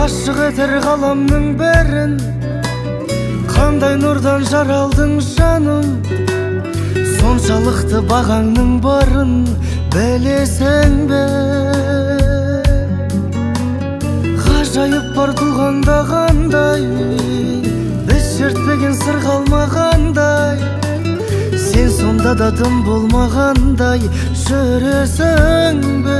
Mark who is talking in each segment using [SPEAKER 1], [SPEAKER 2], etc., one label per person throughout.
[SPEAKER 1] Ашық етер ғаламның бәрін, қандай нұрдан жаралдың жаным. Соншалықты бағаңның барын білесің бе? Ғажайып бар туғанда қандай, біз шертпеген сыр қалмағандай, сен сонда да тым болмағандай жүресің бе?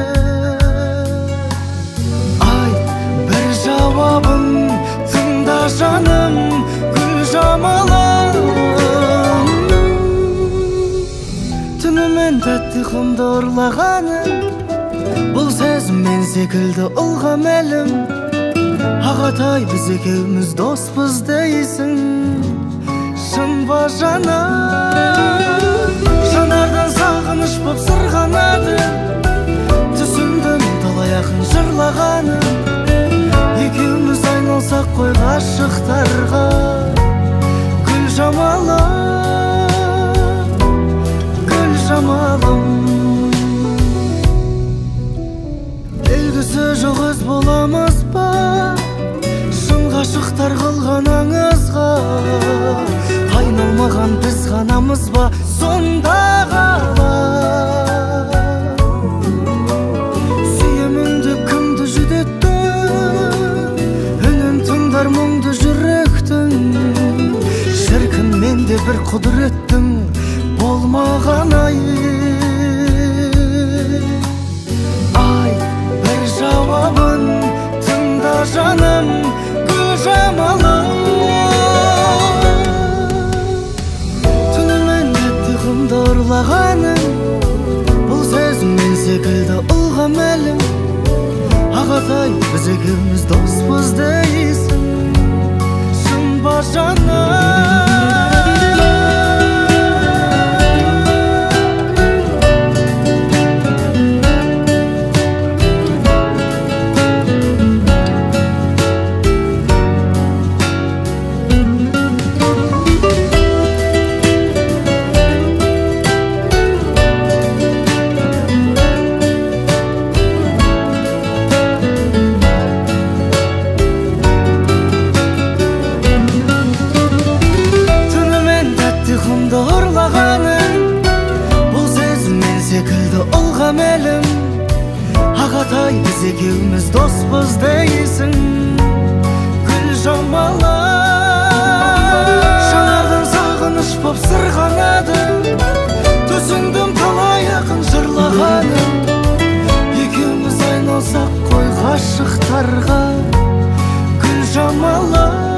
[SPEAKER 1] Жауабын тыңда жаным, гүл жамалым. Түнімен тәтті құмды ұрлағаным, бұл сезім мен секілді ұлға мәлім. Ағатай, біз екеуміз доспыз дейсің, шын ба жаным? Жанардан сағыныш боп сырғанады, түсіндім талай ақын жырлағаным. Екеуміз айналсақ қой ғашықтарға, гүл жамалым, гүл жамалым. Белгісі жоқ өз боламыз ба, шын ғашықтар қылған аңызға? Айналмаған біз ғанамыз ба, сонда қала? Сүйемін деп кімді жүдетті, мұңды жүректің, шіркін менде бір құдіреттің болмаған ай. Ай, бір жауабын тыңда жаным, гүл жамалым. Түнімен тәтті құмды ұрлағаным, бұл сезім мен секілді ұлға мәлім. Ағатай, біз екеуміз доспыз дейсің, шын ба жаным? Ағатай, біз екеуміз доспыз дейсің, гүл жамалым. Жанардан сағыныш боп сырғанады, түсіндім талай ақын жырлағаным. Екеуміз айналсақ қой ғашықтарға, гүл жамалым.